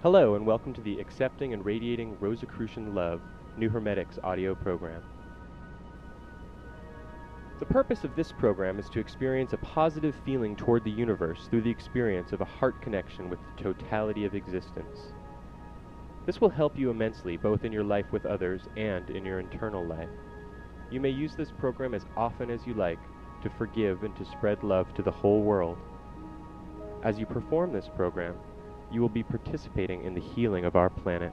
Hello and welcome to the Accepting and Radiating Rosicrucian Love New Hermetics audio program. The purpose of this program is to experience a positive feeling toward the universe through the experience of a heart connection with the totality of existence. This will help you immensely both in your life with others and in your internal life. You may use this program as often as you like to forgive and to spread love to the whole world. As you perform this program, you will be participating in the healing of our planet.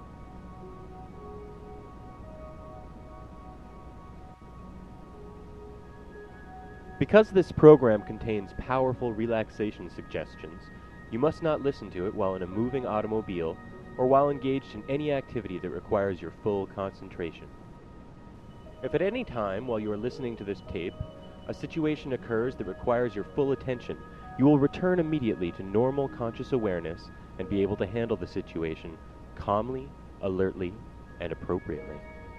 Because this program contains powerful relaxation suggestions, you must not listen to it while in a moving automobile or while engaged in any activity that requires your full concentration. If at any time while you are listening to this tape, a situation occurs that requires your full attention, you will return immediately to normal conscious awareness and be able to handle the situation calmly, alertly, and appropriately.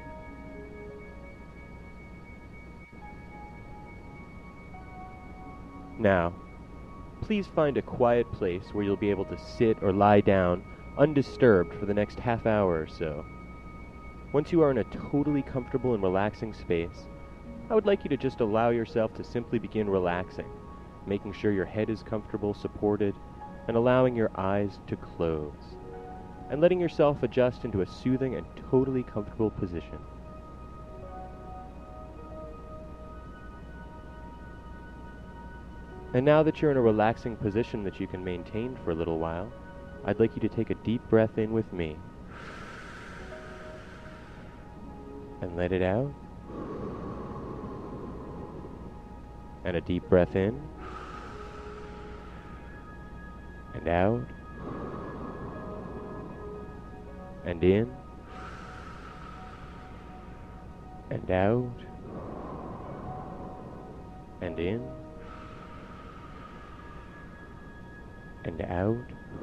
Now, please find a quiet place where you'll be able to sit or lie down undisturbed for the next half hour or so. Once you are in a totally comfortable and relaxing space, I would like you to just allow yourself to simply begin relaxing, making sure your head is comfortable, supported, and allowing your eyes to close, and letting yourself adjust into a soothing and totally comfortable position. And now that you're in a relaxing position that you can maintain for a little while, I'd like you to take a deep breath in with me, and let it out, and a deep breath in, and out, and in, and out, and in, and out,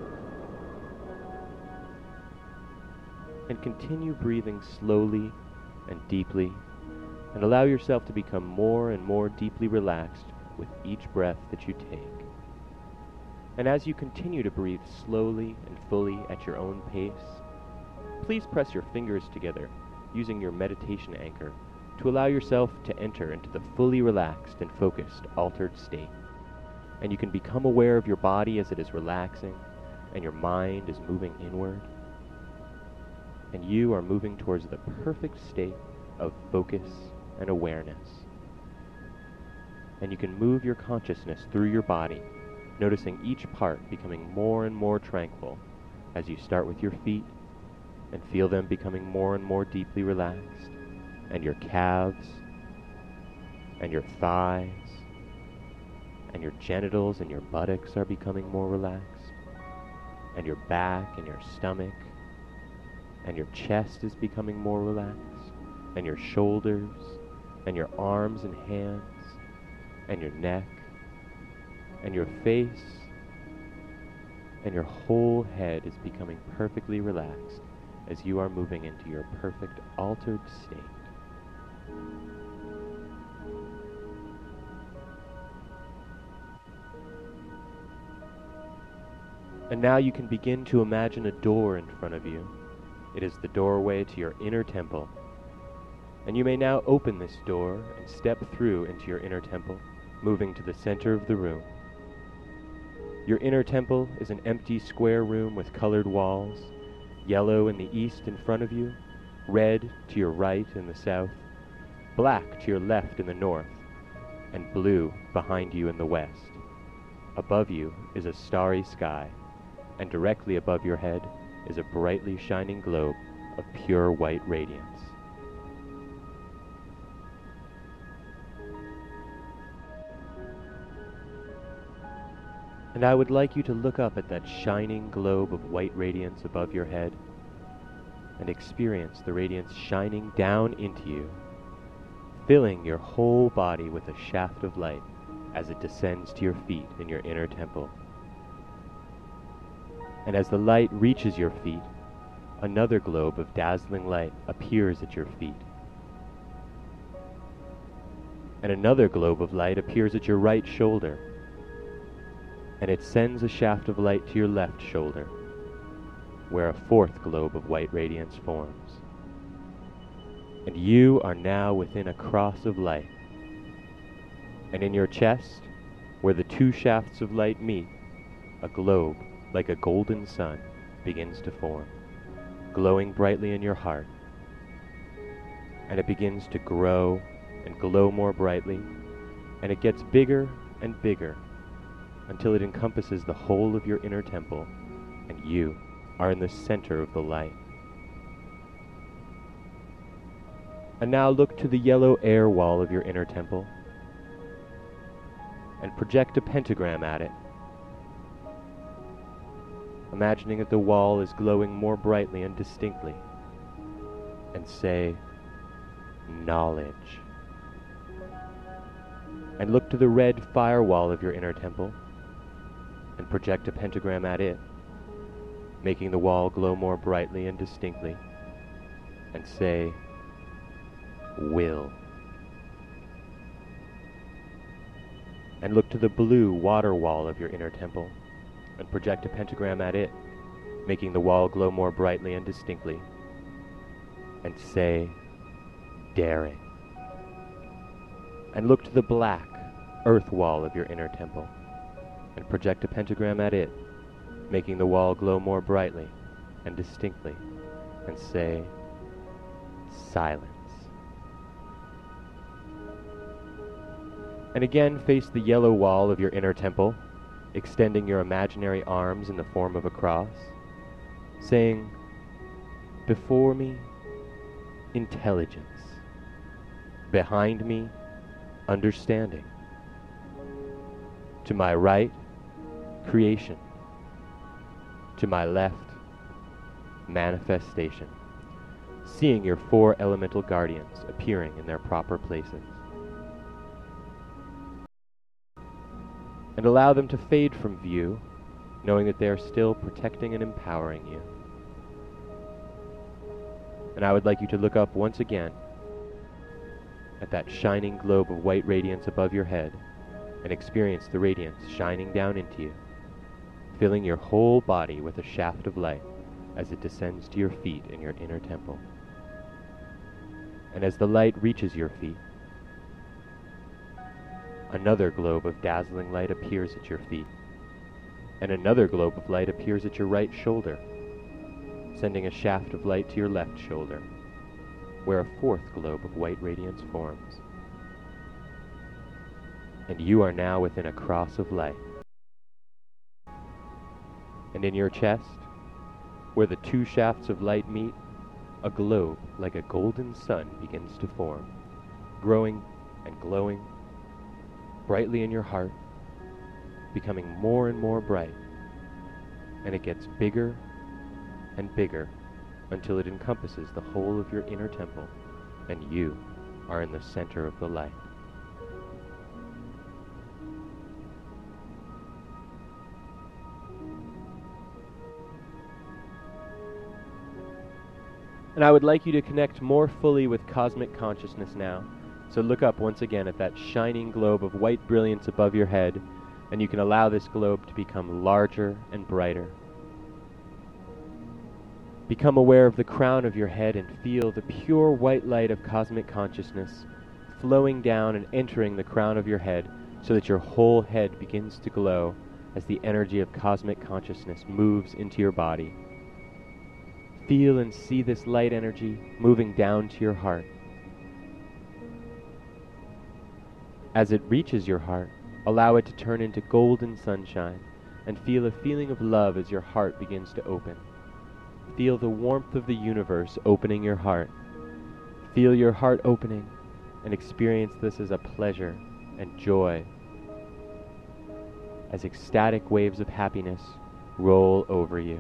and continue breathing slowly and deeply, and allow yourself to become more and more deeply relaxed with each breath that you take. And as you continue to breathe slowly and fully at your own pace, please press your fingers together using your meditation anchor to allow yourself to enter into the fully relaxed and focused altered state. And you can become aware of your body as it is relaxing and your mind is moving inward. And you are moving towards the perfect state of focus and awareness. And you can move your consciousness through your body, noticing each part becoming more and more tranquil as you start with your feet and feel them becoming more and more deeply relaxed, and your calves, and your thighs, and your genitals and your buttocks are becoming more relaxed, and your back and your stomach, and your chest is becoming more relaxed, and your shoulders, and your arms and hands, and your neck, and your face, and your whole head is becoming perfectly relaxed as you are moving into your perfect altered state. And now you can begin to imagine a door in front of you. It is the doorway to your inner temple. And you may now open this door and step through into your inner temple, moving to the center of the room. Your inner temple is an empty square room with colored walls, yellow in the east in front of you, red to your right in the south, black to your left in the north, and blue behind you in the west. Above you is a starry sky, and directly above your head is a brightly shining globe of pure white radiance. And I would like you to look up at that shining globe of white radiance above your head and experience the radiance shining down into you, filling your whole body with a shaft of light as it descends to your feet in your inner temple. And as the light reaches your feet, another globe of dazzling light appears at your feet. And another globe of light appears at your right shoulder, and it sends a shaft of light to your left shoulder. where a fourth globe of white radiance forms. And you are now within a cross of light. And in your chest, where the two shafts of light meet, a globe like a golden sun begins to form, glowing brightly in your heart. And it begins to grow and glow more brightly, and it gets bigger and bigger until it encompasses the whole of your inner temple, and you are in the center of the light. And now look to the yellow air wall of your inner temple and project a pentagram at it, imagining that the wall is glowing more brightly and distinctly, and say, knowledge. And look to the red firewall of your inner temple and project a pentagram at it, making the wall glow more brightly and distinctly, and say, will. And look to the blue water wall of your inner temple and project a pentagram at it, making the wall glow more brightly and distinctly, and say, daring. And look to the black earth wall of your inner temple and project a pentagram at it, making the wall glow more brightly and distinctly, and say, silence. And again face the yellow wall of your inner temple, extending your imaginary arms in the form of a cross, saying, before me, intelligence. Behind me, understanding. To my right, creation. To my left, manifestation. Seeing your four elemental guardians appearing in their proper places. And allow them to fade from view, knowing that they are still protecting and empowering you. And I would like you to look up once again at that shining globe of white radiance above your head and experience the radiance shining down into you, filling your whole body with a shaft of light as it descends to your feet in your inner temple. And as the light reaches your feet, another globe of dazzling light appears at your feet, and another globe of light appears at your right shoulder, sending a shaft of light to your left shoulder, where a fourth globe of white radiance forms. And you are now within a cross of light. And in your chest, where the two shafts of light meet, a globe like a golden sun begins to form, growing and glowing brightly in your heart, becoming more and more bright, and it gets bigger and bigger until it encompasses the whole of your inner temple, and you are in the center of the light. And I would like you to connect more fully with cosmic consciousness now. So look up once again at that shining globe of white brilliance above your head, and you can allow this globe to become larger and brighter. Become aware of the crown of your head and feel the pure white light of cosmic consciousness flowing down and entering the crown of your head so that your whole head begins to glow as the energy of cosmic consciousness moves into your body. Feel and see this light energy moving down to your heart. As it reaches your heart, allow it to turn into golden sunshine and feel a feeling of love as your heart begins to open. Feel the warmth of the universe opening your heart. Feel your heart opening and experience this as a pleasure and joy as ecstatic waves of happiness roll over you.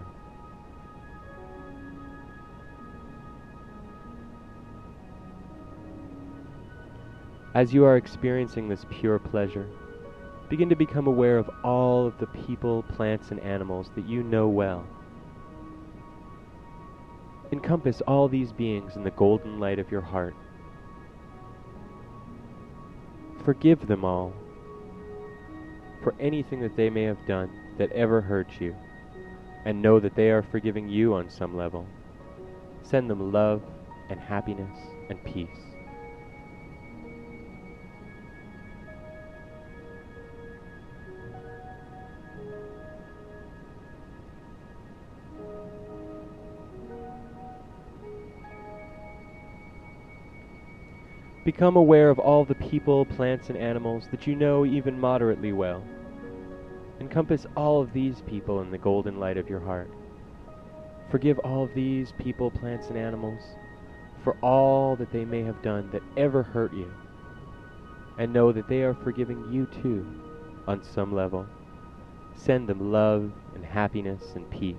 As you are experiencing this pure pleasure, begin to become aware of all of the people, plants, and animals that you know well. Encompass all these beings in the golden light of your heart. Forgive them all for anything that they may have done that ever hurt you, and know that they are forgiving you on some level. Send them love and happiness and peace. Become aware of all the people, plants, and animals that you know even moderately well. Encompass all of these people in the golden light of your heart. Forgive all of these people, plants, and animals for all that they may have done that ever hurt you, and know that they are forgiving you too on some level. Send them love and happiness and peace.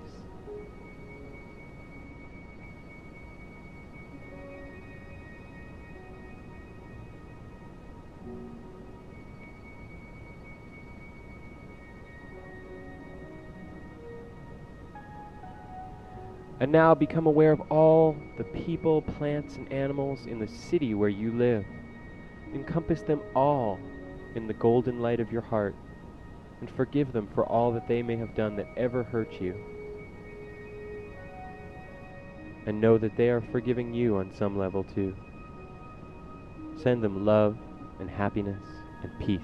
And now become aware of all the people, plants, and animals in the city where you live. Encompass them all in the golden light of your heart, and forgive them for all that they may have done that ever hurt you. And know that they are forgiving you on some level too. Send them love and happiness and peace.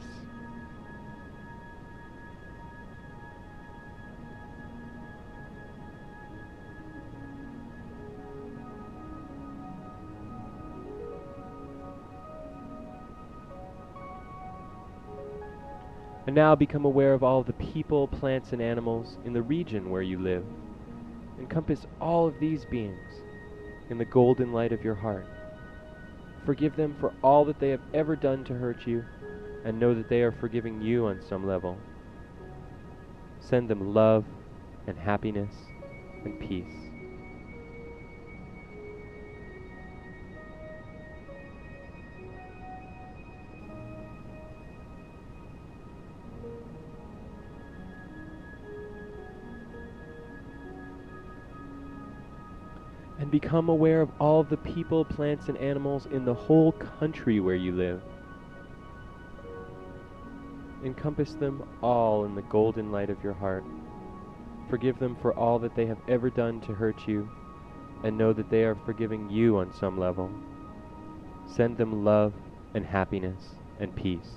And now become aware of all the people, plants, and animals in the region where you live. Encompass all of these beings in the golden light of your heart. Forgive them for all that they have ever done to hurt you, and know that they are forgiving you on some level. Send them love and happiness and peace. And become aware of all the people, plants, and animals in the whole country where you live. Encompass them all in the golden light of your heart. Forgive them for all that they have ever done to hurt you, and know that they are forgiving you on some level. Send them love and happiness and peace.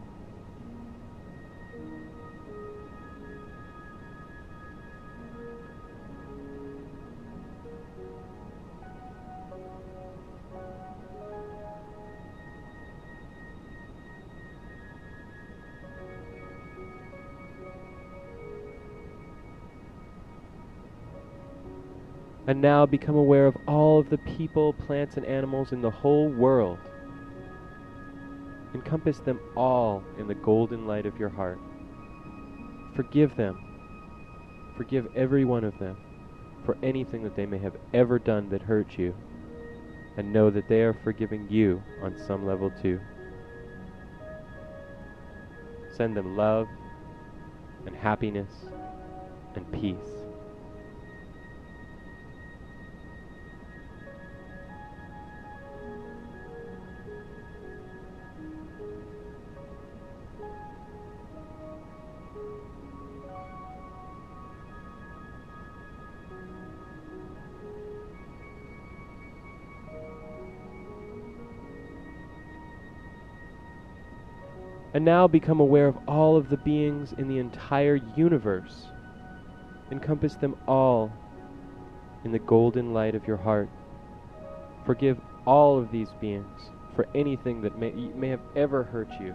And now become aware of all of the people, plants, and animals in the whole world. Encompass them all in the golden light of your heart. Forgive them. Forgive every one of them for anything that they may have ever done that hurt you, and know that they are forgiving you on some level too. Send them love and happiness and peace. And now become aware of all of the beings in the entire universe. Encompass them all in the golden light of your heart. Forgive all of these beings for anything that may have ever hurt you,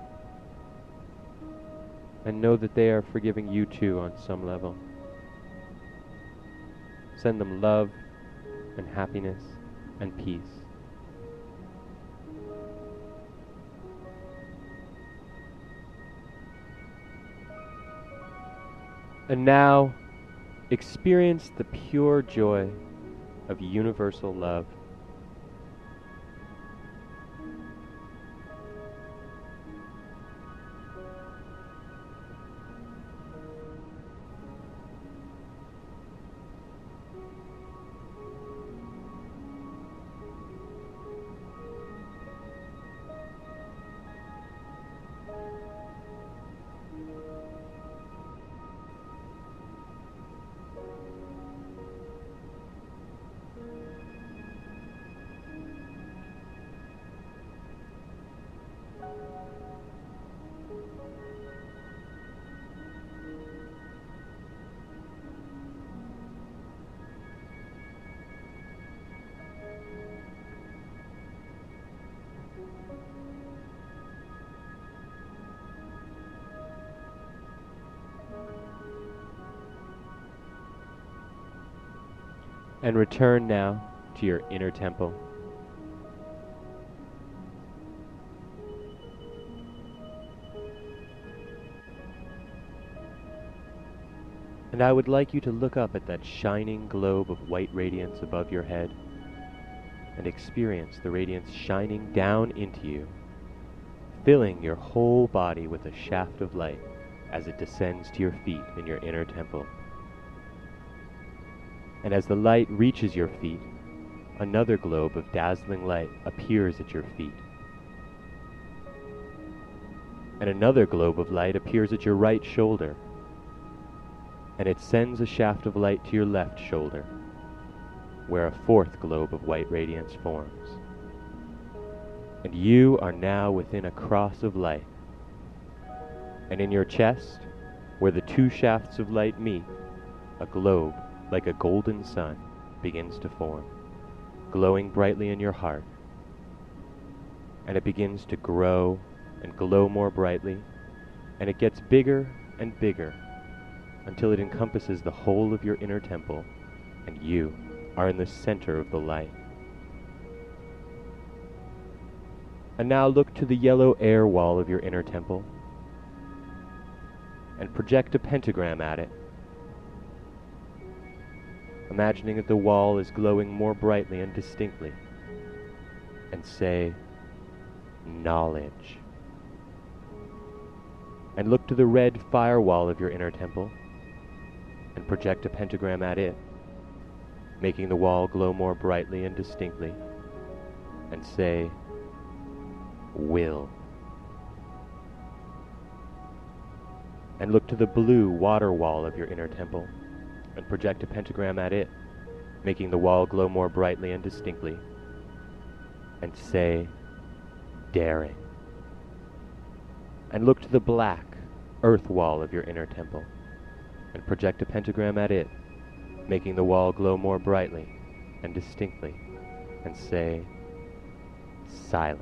and know that they are forgiving you too on some level. Send them love and happiness and peace. And now, experience the pure joy of universal love. And return now to your inner temple. And I would like you to look up at that shining globe of white radiance above your head and experience the radiance shining down into you, filling your whole body with a shaft of light as it descends to your feet in your inner temple. And as the light reaches your feet, another globe of dazzling light appears at your feet. And another globe of light appears at your right shoulder. And it sends a shaft of light to your left shoulder, where a fourth globe of white radiance forms. And you are now within a cross of light. And in your chest, where the two shafts of light meet, a globe like a golden sun begins to form, glowing brightly in your heart. And it begins to grow and glow more brightly, and it gets bigger and bigger until it encompasses the whole of your inner temple, and you are in the center of the light. And now look to the yellow air wall of your inner temple and project a pentagram at it, imagining that the wall is glowing more brightly and distinctly, and say, knowledge. And look to the red firewall of your inner temple and project a pentagram at it, making the wall glow more brightly and distinctly, and say, will. And look to the blue water wall of your inner temple and project a pentagram at it, making the wall glow more brightly and distinctly, and say, daring. And look to the black earth wall of your inner temple and project a pentagram at it, making the wall glow more brightly and distinctly, and say, silence.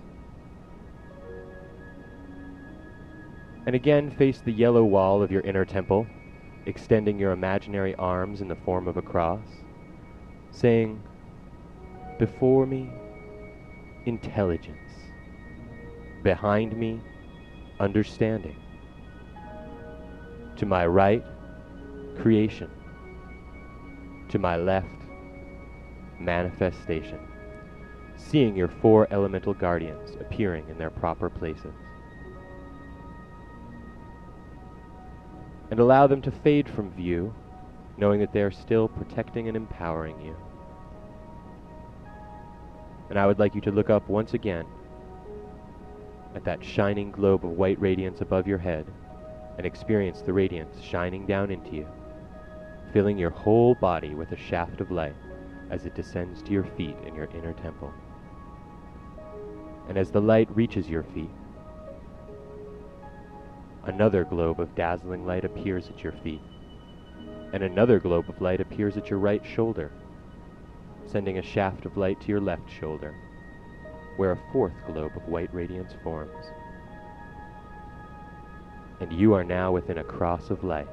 And again face the yellow wall of your inner temple, extending your imaginary arms in the form of a cross, saying, before me, intelligence. Behind me, understanding. To my right, creation. To my left, manifestation. Seeing your four elemental guardians appearing in their proper places. And allow them to fade from view, knowing that they are still protecting and empowering you. And I would like you to look up once again at that shining globe of white radiance above your head and experience the radiance shining down into you, filling your whole body with a shaft of light as it descends to your feet in your inner temple. And as the light reaches your feet, another globe of dazzling light appears at your feet, and another globe of light appears at your right shoulder, sending a shaft of light to your left shoulder, where a fourth globe of white radiance forms. And you are now within a cross of light.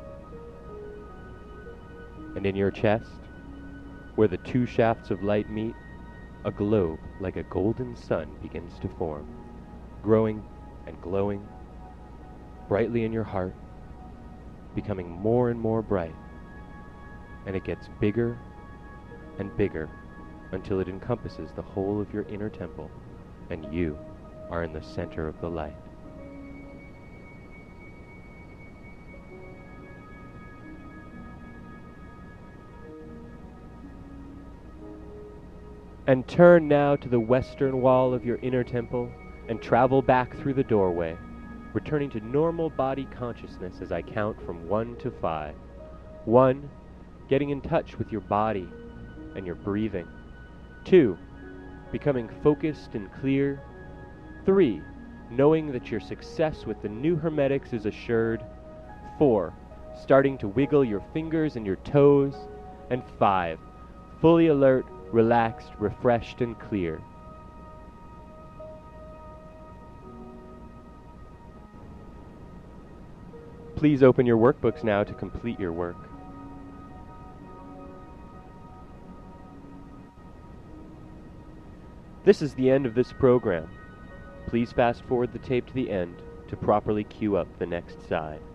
And in your chest, where the two shafts of light meet, a globe like a golden sun begins to form, growing and glowing brightly in your heart, becoming more and more bright, and it gets bigger and bigger until it encompasses the whole of your inner temple, and you are in the center of the light. And turn now to the western wall of your inner temple and travel back through the doorway, returning to normal body consciousness as I count from 1 to 5. 1, getting in touch with your body and your breathing. 2, becoming focused and clear. 3, knowing that your success with the new Hermetics is assured. 4, starting to wiggle your fingers and your toes. And 5, fully alert, relaxed, refreshed, and clear. Please open your workbooks now to complete your work. This is the end of this program. Please fast forward the tape to the end to properly cue up the next side.